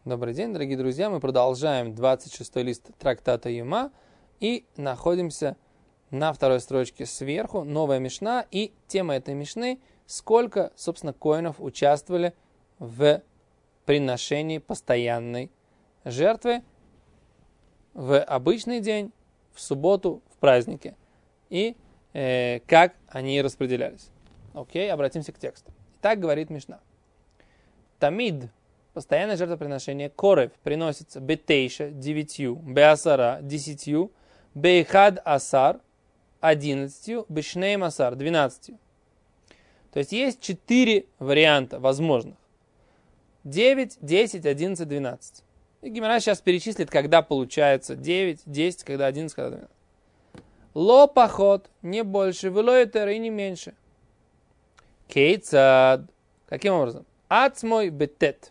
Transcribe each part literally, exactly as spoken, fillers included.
Добрый день, дорогие друзья. Мы продолжаем двадцать шестой лист трактата Юма и находимся на второй строчке сверху. Новая мишна. И тема этой мишны – сколько, собственно, коинов участвовали в приношении постоянной жертвы в обычный день, в субботу, в празднике. И э, как они распределялись. Окей, обратимся к тексту. Так говорит мишна. Тамид. Постоянное жертвоприношение корев приносится бетейша, девятью, беасара, десятью, бейхад асар, одиннадцатью, бешнейм асар, двенадцатью. То есть есть четыре варианта возможных. девять, десять, одиннадцать, двенадцать. И Гемара сейчас перечислит, когда получается девять, десять, когда одиннадцать, когда двенадцать. Ло поход, не больше, вылоетер и не меньше. Кейцад. Каким образом? Ацмой бетет.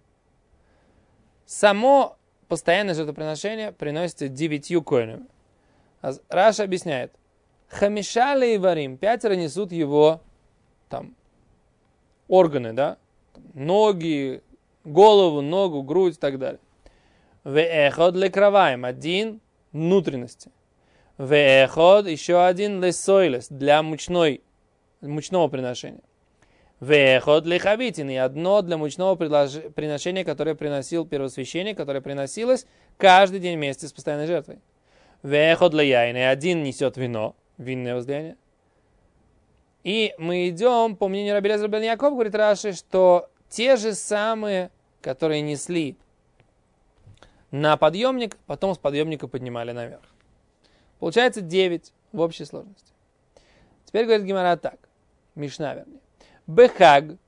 Само постоянное жертвоприношение приносится девятью коинами. Раша объясняет. Хамишали и варим. Пятеро несут его там органы, да? Ноги, голову, ногу, грудь и так далее. Веэход лекраваем. Один внутренности. Веэход еще один лесойлес для мучной, мучного приношения. Веход лихавитин, и одно для мучного приношения, которое приносил первосвященник, которое приносилось каждый день вместе с постоянной жертвой. Веход лияйн, и один несет вино, винное возлияние. И мы идем, по мнению Раби Элиэзер бен Яков, говорит Раши, что те же самые, которые несли на подъемник, потом с подъемника поднимали наверх. Получается девять в общей сложности. Теперь говорит Гемара так, Мишна вернее. Бехаг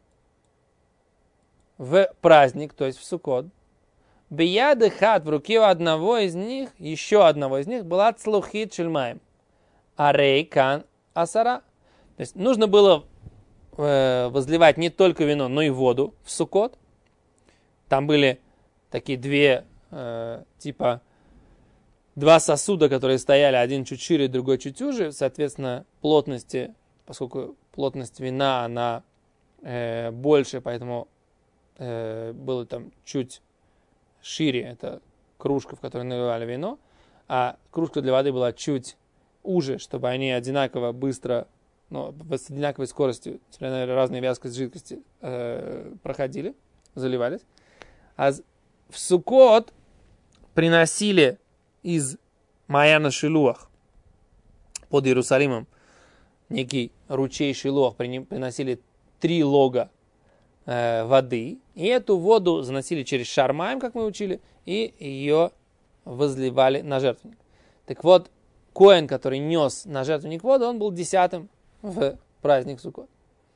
в праздник, то есть в Суккот, бияды хат в руке у одного из них, еще одного из них, была цлухит шельмаем, арей кан асара. То есть нужно было э, возливать не только вино, но и воду в Суккот. Там были такие две, э, типа, два сосуда, которые стояли, один чуть шире, другой чуть уже, соответственно, плотности, поскольку плотность вина, она э, больше, поэтому э, было там чуть шире. Это кружка, в которой наливали вино. А кружка для воды была чуть уже, чтобы они одинаково быстро, ну, с одинаковой скоростью, несмотря на разные вязкость жидкости, э, проходили, заливались. А в Суккот приносили из Маяна Шилуах под Иерусалимом некий ручей Шилуах, приносили три лога э, воды, и эту воду заносили через шармаем, как мы учили, и ее возливали на жертвенник. Так вот, коэн, который нес на жертвенник воду, он был десятым в праздник Суккот.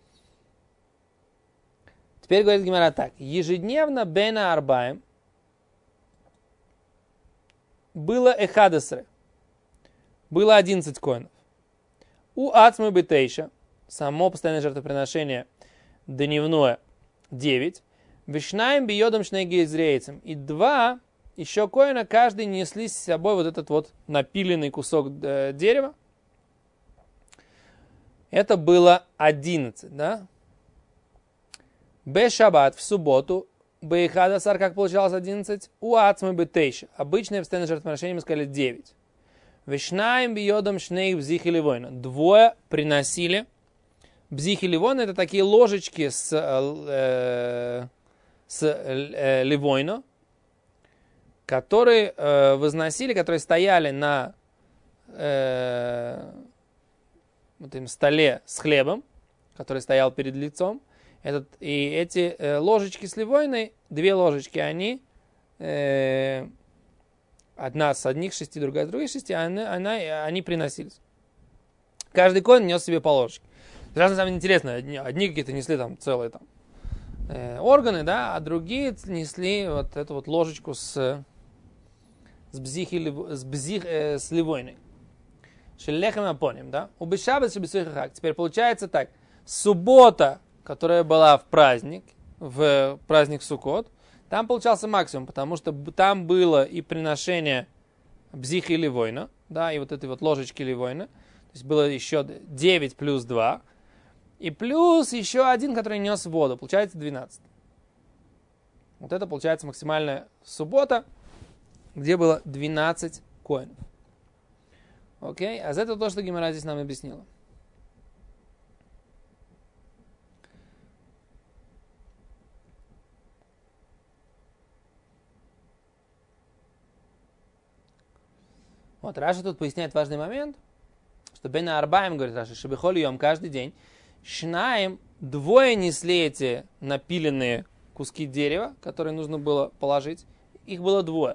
Теперь говорит Гемара так. Ежедневно бена арбаем было эхадесре, было одиннадцать коэнов. У ацмы бетейша, само постоянное жертвоприношение дневное, девять. Вишнаем биодом шнеги изрейцем. И два еще коина, каждый несли с собой вот этот вот напиленный кусок э, дерева. Это было одиннадцать, да? Бешаббат в субботу, бейхадасар, как получалось одиннадцать, у ацмы бетейша. Обычное постоянное жертвоприношение мы сказали девять. Вишнаем биодом шней бзих и ливойна. Двое приносили. Бзих и ливойна — это такие ложечки с, э, с э, ливойна, которые э, возносили, которые стояли на э, вот этом столе с хлебом, который стоял перед лицом. Этот, и эти э, ложечки с ливойной, две ложечки, они... Э, Одна с одних шести, другая с других шести, она, она, они приносились. Каждый коэн нес себе по ложечке. Сейчас, на самом деле, интересно, одни, одни какие-то несли там целые там, э, органы, да, а другие несли вот эту вот ложечку с, с, бзих, с, бзих, э, с ливойной. Шеллехем апоним, да. Убешабет шебесуихахак. Теперь получается так. Суббота, которая была в праздник, в праздник Суккот, там получался максимум, потому что там было и приношение бзих и ливойна, да, и вот этой вот ложечки ливойна. То есть было еще девять плюс два. И плюс еще один, который нес воду. Получается двенадцать. Вот это получается максимальная суббота, где было двенадцать коинов. Окей? А это то, что Гемара здесь нам объяснила. Вот, Раша тут поясняет важный момент, что Бен Арбаим, говорит Раша, Шебехоль Йом, каждый день, Шнаем, двое несли эти напиленные куски дерева, которые нужно было положить. Их было двое.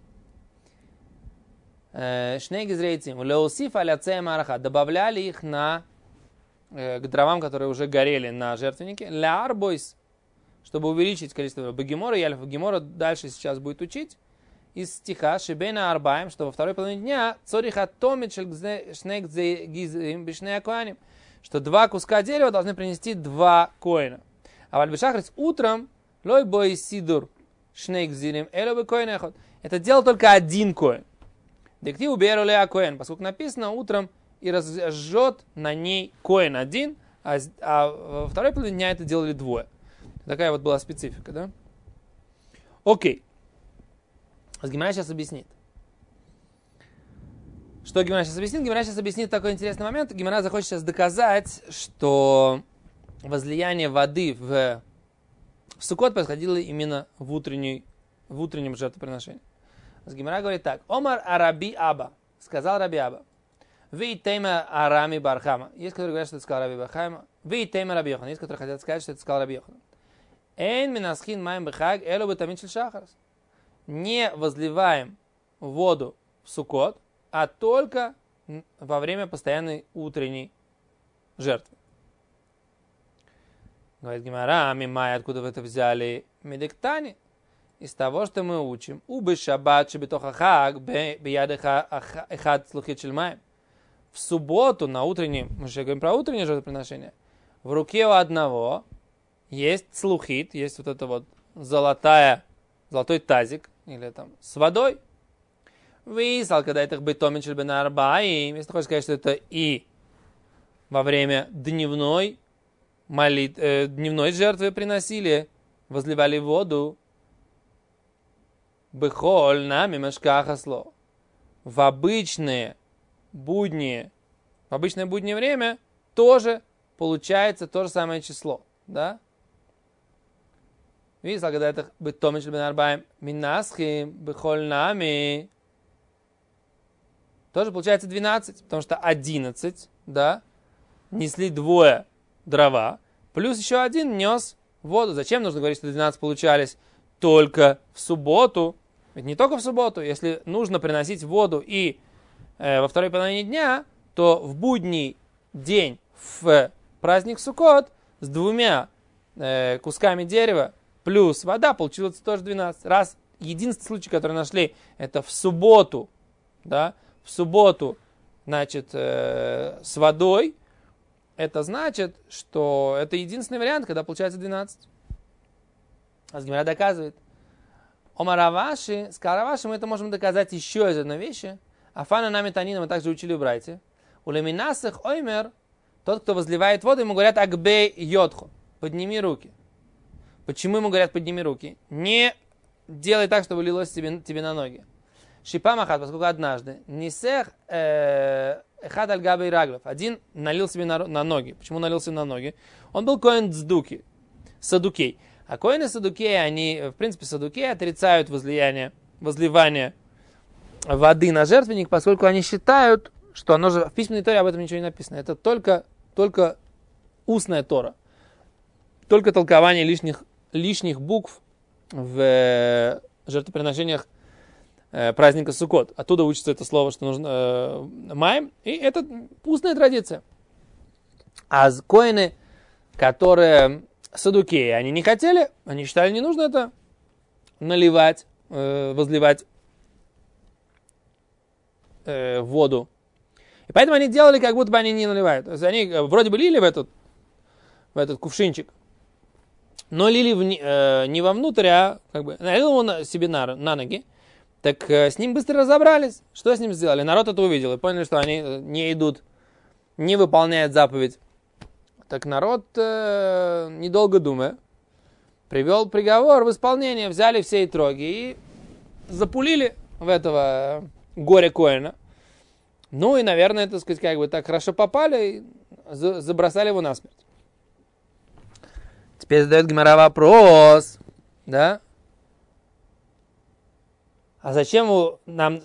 Шнейгизрейтим, Леусиф аляцея мараха, добавляли их на, к дровам, которые уже горели на жертвеннике. Ля арбойс, чтобы увеличить количество Бегемора. Яльф Бегемора дальше сейчас будет учить из стиха Шибейна Арбаем, что во второй половине дня цориха томичель шнег гизрим бишнея коаним, что два куска дерева должны принести два коина. А в Альбешахрис утром лой бой сидур шнег гизрим эло бы коин эхот. Это делал только один коин. Дектив уберу леа коин, поскольку написано утром и разжжет на ней коин один, а, а во второй половине дня это делали двое. Такая вот была специфика, да? Окей. Гемара сейчас объяснит. Что Гемара сейчас объяснит? Гемара сейчас объяснит такой интересный момент. Гемара захочет сейчас доказать, что возлияние воды в, в Суккот происходило именно в, утренней, в утреннем жертвоприношении. Гемара говорит так. Омар Араби Аба. Сказал Раби Аба. Вы тейма Арами Бархама. Есть, которые говорят, что это сказал Раби Бархама. Вы тейма Раби Йохан. Есть, которые хотят сказать, что это сказал Раби Йохан. Эйн минасхин маем бехаг элу бетамин шахарс. Не возливаем воду в Суккот, а только во время постоянной утренней жертвы. Говорит Гемара, мимай, откуда вы это взяли? Медиктани. Из того, что мы учим. Убы шаббат шебетохахаг беядеха эхад слухит шельмаем. В субботу на утреннем, мы же говорим про утреннее жертвоприношение, в руке у одного есть слухит, есть вот это вот золотая, золотой тазик, или там с водой. Высал, когда это бетомичель бен арбаим. Если ты хочешь сказать, что это и во время дневной молит, э, дневной жертвы приносили, возливали воду. Бехоль нами мешкахасло. В обычные будние, в обычное буднее время тоже получается то же самое число. Да? Видишь, когда это бетомич бен арбаим минасхим бехоль нами, тоже получается двенадцать, потому что одиннадцать, да, несли двое дрова, плюс еще один нес воду. Зачем нужно говорить, что двенадцать получались только в субботу? Ведь не только в субботу. Если нужно приносить воду и э, во второй половине дня, то в будний день в праздник Суккот с двумя э, кусками дерева плюс вода получилось тоже двенадцать. Раз единственный случай, который нашли, это в субботу, да, в субботу, значит, э, с водой, это значит, что это единственный вариант, когда получается двенадцать. Гемара доказывает. Омар Раваши, с Раваши мы это можем доказать еще из одной вещи. Афана нами танина мы также учили у братьев. У леминасых оймер, тот, кто возливает воду, ему говорят агбей йодху, подними руки. Почему ему говорят подними руки? Не делай так, чтобы лилось тебе, тебе на ноги. Шипа махат, поскольку однажды нисех эхад аль габей раглов, один налил себе на, на ноги. Почему налил себе на ноги? Он был коэн цдуки, садукей. А коэны садукеи, они, в принципе, садукеи отрицают возлияние, возливание воды на жертвенник, поскольку они считают, что оно же в письменной Торе об этом ничего не написано. Это только, только устная Тора. Только толкование лишних, лишних букв в жертвоприношениях э, праздника Суккот. Оттуда учится это слово, что нужно э, маем. И это устная традиция. А коэны, которые садукеи, они не хотели, они считали, не нужно это наливать, э, возливать э, воду. И поэтому они делали, как будто бы они не наливают. То есть они вроде бы лили в этот, в этот кувшинчик, но лили в, э, не вовнутрь, а как бы налил его себе на, на ноги. Так э, с ним быстро разобрались. Что с ним сделали? Народ это увидел и поняли, что они не идут, не выполняют заповедь. Так народ, э, недолго думая, привел приговор в исполнение, взяли все итроги и запулили в этого горе Коэна. Ну и, наверное, так сказать, как бы так хорошо попали и забросали его насмерть. Теперь задает Гемара вопрос, да? А зачем нам...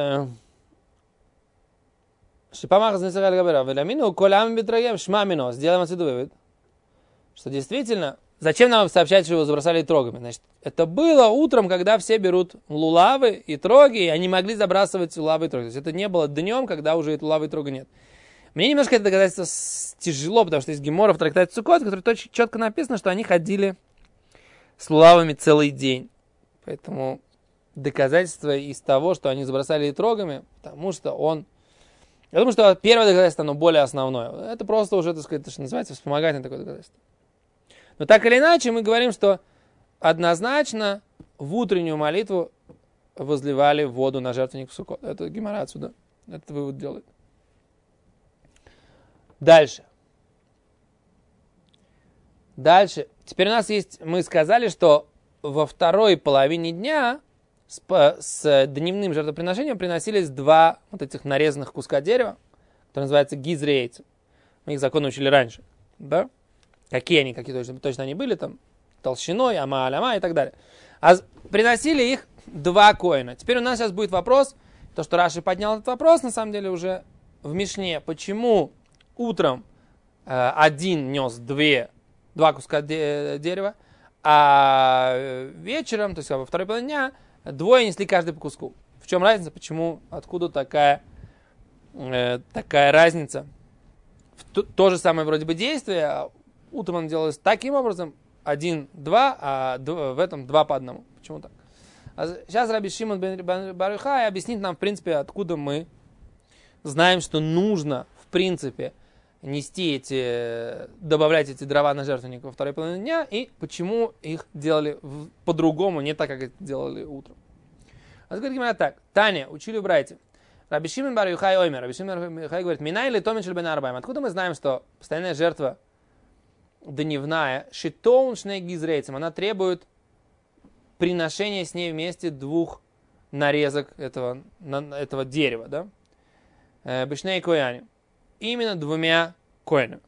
Шипамах знесахал габера. Веламину колам битрагем шмамино. Сделаем отсюда вывод, что действительно, зачем нам сообщать, что его забросали трогами? Значит, это было утром, когда все берут лулавы и троги, и они могли забрасывать лулавы и троги. То есть это не было днем, когда уже и лулавы и трога нет. Мне немножко это доказательство тяжело, потому что есть гемора в трактате Суккот, в которой точно четко написано, что они ходили с лулавами целый день. Поэтому доказательство из того, что они забросали трогами, потому что он... Я думаю, что первое доказательство, оно более основное. Это просто уже, так сказать, это, что называется, вспомогательное такое доказательство. Но так или иначе, мы говорим, что однозначно в утреннюю молитву возливали воду на жертвенник в Суккот. Это гемара отсюда этот вывод делает. Дальше. Дальше. Теперь у нас есть, мы сказали, что во второй половине дня с, с дневным жертвоприношением приносились два вот этих нарезанных куска дерева, которые называются гизрейцы. Мы их законы учили раньше. Да? Какие они, какие точно, точно они были, там, толщиной, ама аляма и так далее. А приносили их два коэна. Теперь у нас сейчас будет вопрос, то, что Раши поднял этот вопрос, на самом деле уже в Мишне, почему утром э, один нес две, два куска де, дерева, а вечером, то есть во второй половине дня, двое несли каждый по куску. В чем разница? Почему? Откуда такая, э, такая разница? То, то же самое вроде бы действие, а утром он делалось таким образом, один, два, а в этом два по одному. Почему так? А сейчас Раби Шимон бен бар Йохай объяснит нам, в принципе, откуда мы знаем, что нужно, в принципе, нести эти, добавлять эти дрова на жертвенник во второй половине дня, и почему их делали в, по-другому, не так, как это делали утром. А говорит именно так. Таня, учили братья. Раби Шимон бар Йохай оймер. Раби Шимон бар Йохай говорит, минай ли томин шель бен арбаим. Откуда мы знаем, что постоянная жертва дневная, шитоун шней гизрейцем, она требует приношения с ней вместе двух нарезок этого, этого дерева, да? Бешней кояни. Именно двумя коинами.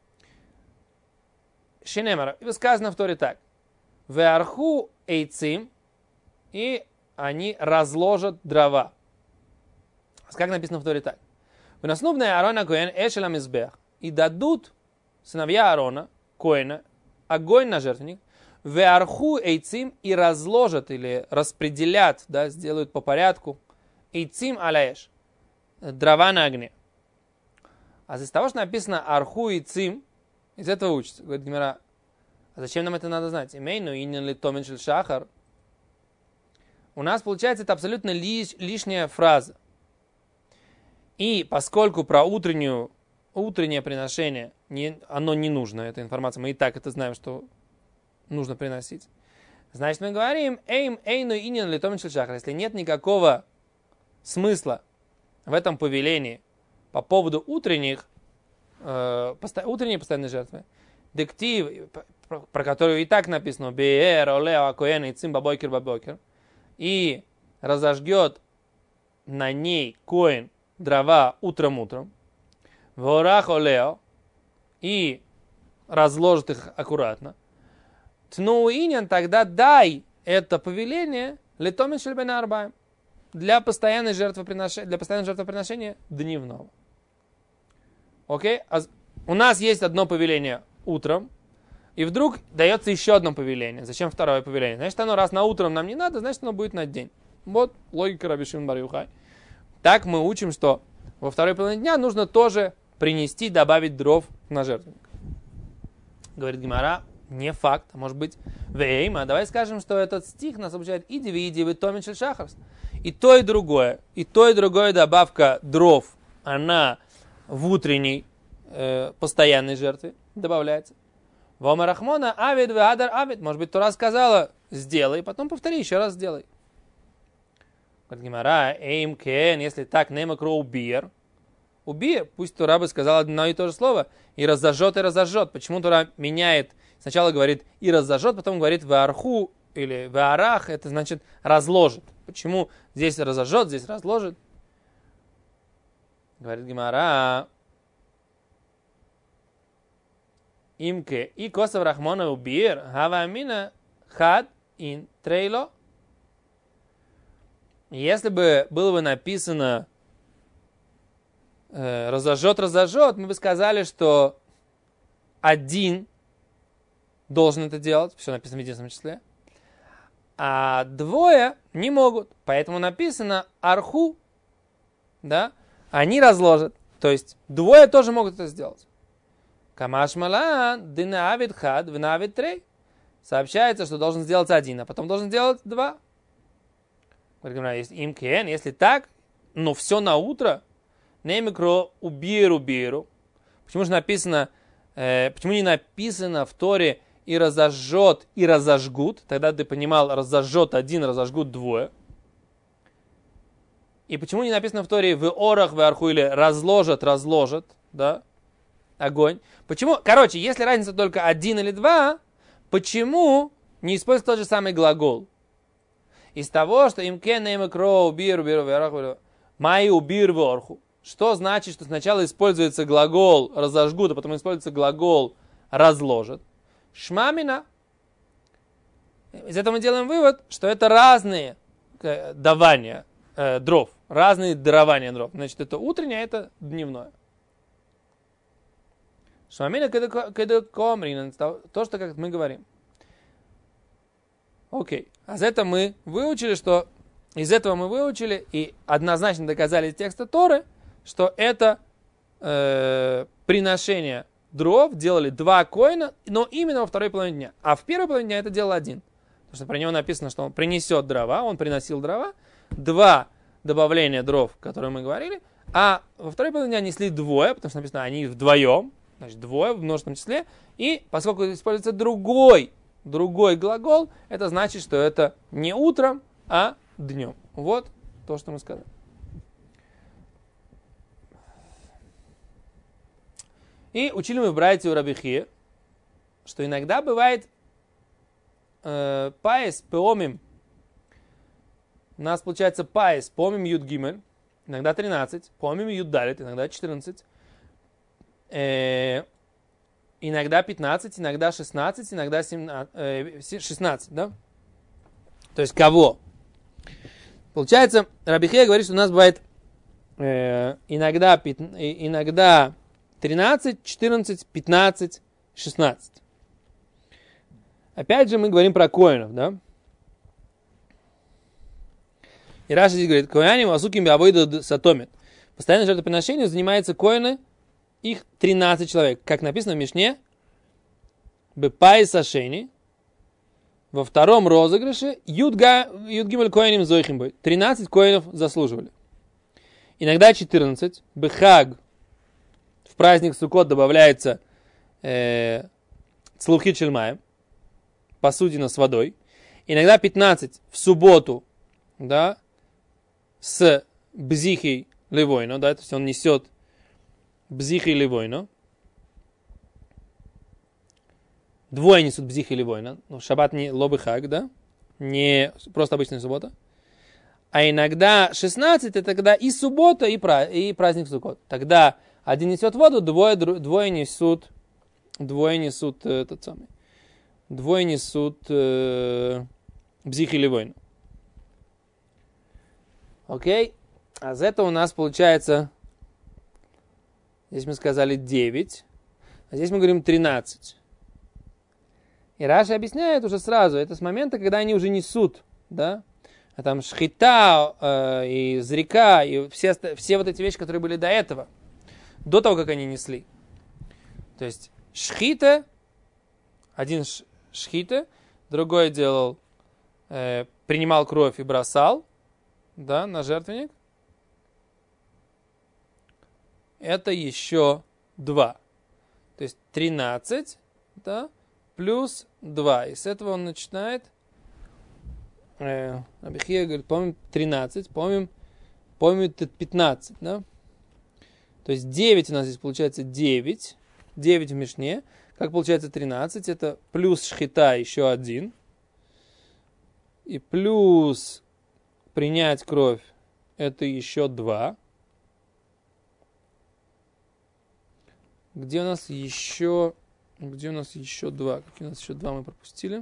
Шинемар. И сказано в Торе так. Веарху эйцим. И они разложат дрова. Как написано в Торе так. Венаснубная Аарона коэн эшелам избех. И дадут сыновья Аарона, коэна, огонь на жертвенник. Веарху эйцим. И разложат или распределят, да, сделают по порядку. Эйцим аляэш. Дрова на огне. А из того, что написано арху и цим, из этого учится. Говорит Гемара, а зачем нам это надо знать? Имейну инин ли томен шель шахар. У нас, получается, это абсолютно лиш, лишняя фраза. И поскольку про утреннюю, утреннее приношение, не, оно не нужно, эта информация, мы и так это знаем, что нужно приносить. Значит, мы говорим, эйм эйну инин ли томен шель шахар. Если нет никакого смысла в этом повелении, по поводу утренних, э, посто, утренней постоянной жертвы, дектив, про, про которую и так написано, беэр, олео, акоэн, и цим, бабойкер, бабойкер, и разожгет на ней коэн дрова утром-утром, ворах олео, и разложит их аккуратно, тну иньян, тогда дай это повеление летомин шель бен арбаим, для постоянной жертвоприношения, для постоянного жертвоприношения дневного. Окей? А у нас есть одно повеление утром, и вдруг дается еще одно повеление. Зачем второе повеление? Значит, оно раз на утром нам не надо, значит, оно будет на день. Вот логика Раби Шимон бар Йохай. Так мы учим, что во второй половине дня нужно тоже принести, добавить дров на жертвенник. Говорит Гемара, не факт, а может быть, вейма. Давай скажем, что этот стих нас обучает иди види вы томин шель шахарс. И то, и другое, и то, и другое добавка дров, она в утренней э, постоянной жертве добавляется. Вома рахмона авид ве адар авид. Может быть, Тора сказала, сделай, потом повтори, еще раз сделай. Говорит Гемара, эйм кен, если так, нема кроу бир, убир, пусть Тора бы сказала одно и то же слово, и разожжет, и разожжет. Почему Тора меняет, сначала говорит и разожжет, потом говорит ваарху или ваарах, это значит разложит. Почему здесь разожжет, здесь разложит? Говорит Гемара, имке и косов рахмона убир, хава амина хад ин трейло. Если бы было бы написано э, разожжет, разожжет, мы бы сказали, что один должен это делать, все написано в единственном числе, а двое не могут. Поэтому написано арху, да, они разложат. То есть двое тоже могут это сделать. Камаш малан, дина авид хад, вина авид трей. Сообщается, что должен сделать один, а потом должен сделать два. Если им кен, если так, но все на утро, не микро убиру биру. Почему же написано, э, почему не написано в Торе и разожжет, и разожгут? Тогда ты понимал, разожжет один, разожгут двое. И почему не написано в Торе в орах, в арху, или разложат, разложат, да, огонь? Почему? Короче, если разница только один или два, почему не использовать тот же самый глагол? Из того, что им кен им кро убир убир вераху май убир ворху. Что значит, что сначала используется глагол разожгут, а потом используется глагол разложат? Шмамина. Из этого мы делаем вывод, что это разные давания э, дров, разные дарования дров. Значит, это утреннее, а это дневное. Шмамина когда комрин, то, что как мы говорим. Окей. А из этого мы выучили, что из этого мы выучили и однозначно доказали из текста Торы, что это э, приношение дров делали два коэна, но именно во второй половине дня. А в первой половине дня это делал один. Потому что про него написано, что он принесет дрова, он приносил дрова, два добавления дров, которые мы говорили, а во второй половине дня несли двое, потому что написано, они вдвоем, значит, двое в множественном числе, и поскольку используется другой Другой глагол, это значит, что это не утром, а днем. Вот то, что мы сказали. И учили мы в братья у Раби Хие, что иногда бывает э, паис пеомим. У нас получается паис помим юд гимель, иногда тринадцать, помим юд далит, иногда четырнадцать. Э, Иногда пятнадцать, иногда шестнадцать, иногда семнадцать, э, шестнадцать, да? То есть кого? Получается, Раби Хия говорит, что у нас бывает э, иногда, пятнадцать, иногда тринадцать, четырнадцать, пятнадцать, шестнадцать. Опять же мы говорим про коинов, да? И Раши здесь говорит, коиним асуким биавойда сатомит. Постоянное жертвоприношение занимается коины. Их тринадцать человек. Как написано в Мишне, Бепай Сашени, во втором розыгрыше, Юдгимель Коэним Зойхимбой. тринадцать коинов заслуживали. Иногда четырнадцать. Бехаг, в праздник Суккот добавляется э, Цлухит Шельмаем, посудина с водой. Иногда пятнадцать в субботу, да, с Бзихой Левойно, да, то есть он несет Бзиха или война. Двое несут бзиха или война. Но шаббат не лобыхак, да? Не просто обычная суббота. А иногда шестнадцать, это когда и суббота, и, пра- и праздник Суккот. Тогда один несет воду, двое, двое несут, двое несут э, тот самый. Двое несут э, бзиха или войну. Окей? А за это у нас получается... Здесь мы сказали девять, а здесь мы говорим тринадцать. И Раши объясняет уже сразу, это с момента, когда они уже несут, да, а там шхита э, и зрика, и все, все вот эти вещи, которые были до этого, до того, как они несли. То есть шхита, один шхита, другой делал, э, принимал кровь и бросал, да, на жертвенник. Это еще два. То есть тринадцать, да, плюс два. И с этого он начинает. Э, Раби Хия говорит, помним тринадцать, помним, помним пятнадцать, да. То То есть девять у нас здесь получается девять. девять в Мишне. Как получается тринадцать? Это плюс шхита еще один. И плюс принять кровь это еще два. Где у нас еще... Где у нас еще два? Какие у нас еще два мы пропустили?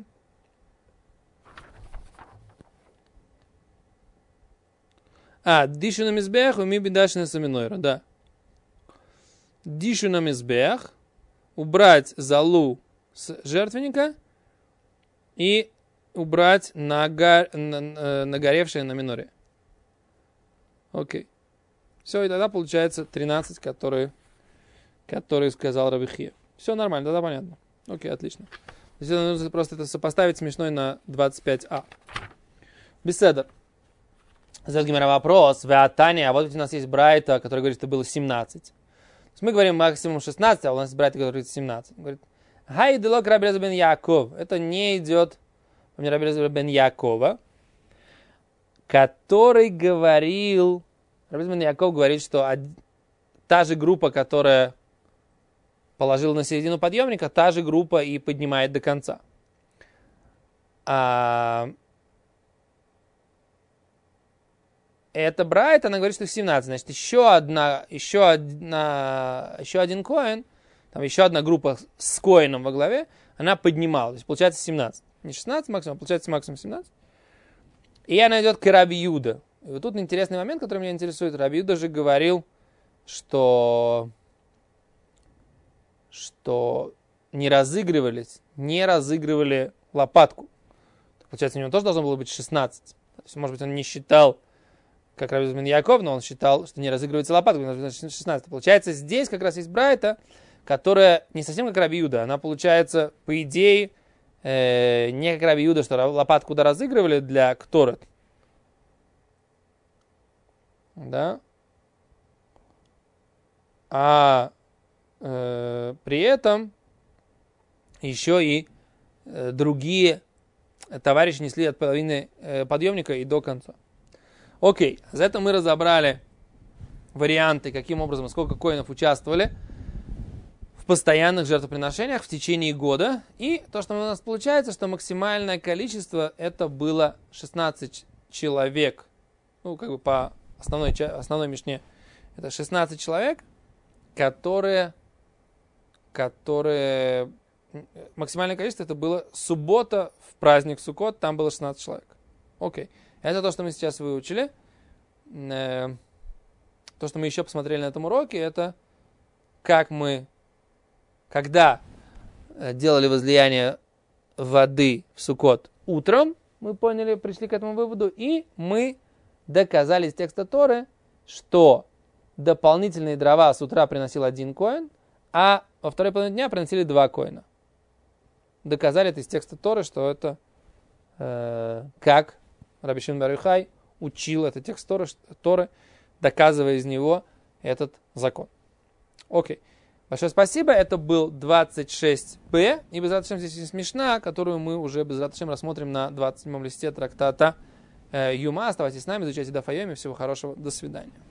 А, дишу на мизбех, уми бедаши на саминойра, да. Дишу на мизбех, убрать залу с жертвенника и убрать нага... нагоревшее на миноре. Окей. Все, и тогда получается тринадцать, которые, которые сказал Раби Хия. Все нормально, тогда понятно. Окей, отлично. Здесь нужно просто это сопоставить с Мишной на двадцать пять а. Беседа. Задает Гемара вопрос. Веатания, а вот у нас есть Брайта, который говорит, что было семнадцать. То есть мы говорим максимум шестнадцать, а у нас есть Брайта, который говорит семнадцать. Он говорит, хай делок Раби Элиэзер бен Яаков. Это не идет у меня Раби Элиэзер бен Яакова, который говорил, Раби Элиэзер бен Яаков говорит, что та же группа, которая положила на середину подъемника, та же группа и поднимает до конца. А... Это Брайт, она говорит, что их семнадцать. Значит, еще одна, еще одна, еще один коэн, там еще одна группа с коэном во главе, она поднимала. То есть получается семнадцать. Не шестнадцать максимум, а получается максимум семнадцать. И она идет к Раби Юда. И вот тут интересный момент, который меня интересует. Раби Юда же говорил, что, что не разыгрывались, не разыгрывали лопатку. Получается, у него тоже должно было быть шестнадцать. То есть, может быть, он не считал, как Раби Элиэзер бен Яаков, но он считал, что не разыгрывается лопатка, значит шестнадцать. Получается, здесь как раз есть Брайта, которая не совсем как Раби Юда. Она получается, по идее, э, не как Раби Юда, что лопатку да разыгрывали для Кторет. Да? А э, при этом еще и э, другие товарищи несли от половины э, подъемника и до конца. Окей, за это мы разобрали варианты, каким образом, сколько коинов участвовали в постоянных жертвоприношениях в течение года. И то, что у нас получается, что максимальное количество это было шестнадцать человек. Ну, как бы по основной, основной мишне. Это шестнадцать человек, которые, которые... Максимальное количество это было суббота в праздник Суккот, там было шестнадцать человек. Окей. Это то, что мы сейчас выучили. То, что мы еще посмотрели на этом уроке, это как мы, когда делали возлияние воды в Суккот утром, мы поняли, пришли к этому выводу, и мы доказали из текста Торы, что дополнительные дрова с утра приносил один коэн, а во второй половине дня приносили два коэна. Доказали это из текста Торы, что это э, как Раби Шимон бар Йохай учил этот текст Торы, Торы, доказывая из него этот закон. Окей. Большое спасибо. Это был двадцать шесть бэ. И без раташем здесь есть Мишна, которую мы уже без раташем рассмотрим на двадцать седьмом листе трактата э, Юма. Оставайтесь с нами, изучайте Даф Йоми. Всего хорошего. До свидания.